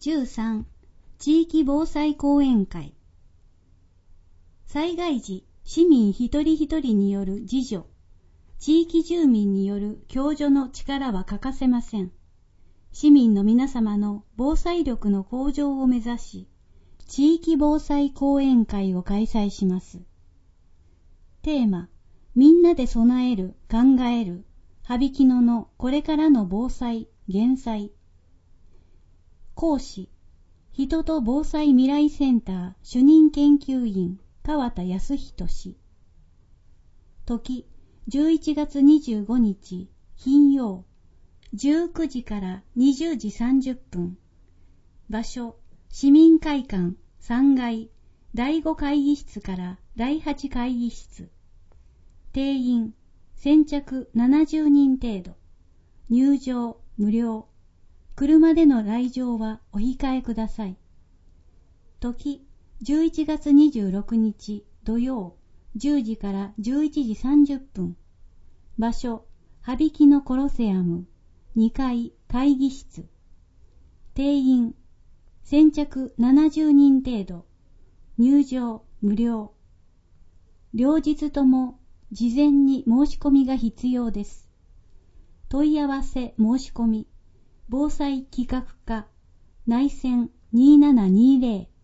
13. 地域防災講演会。災害時、市民一人一人による自助、地域住民による共助の力は欠かせません。市民の皆様の防災力の向上を目指し、地域防災講演会を開催します。テーマ、みんなで備える、考える、羽曳野のこれからの防災・減災。講師、人と防災未来センター主任研究員川田康人氏。時、11月25日、金曜、19時から20時30分。場所、市民会館3階、第5会議室から第8会議室。定員、先着70人程度。入場無料。車での来場はお控えください。時、11月26日土曜、10時から11時30分。場所、羽曳野コロセアム、2階会議室。定員、先着70人程度。入場無料。両日とも事前に申し込みが必要です。問い合わせ申し込み。防災企画課内線2720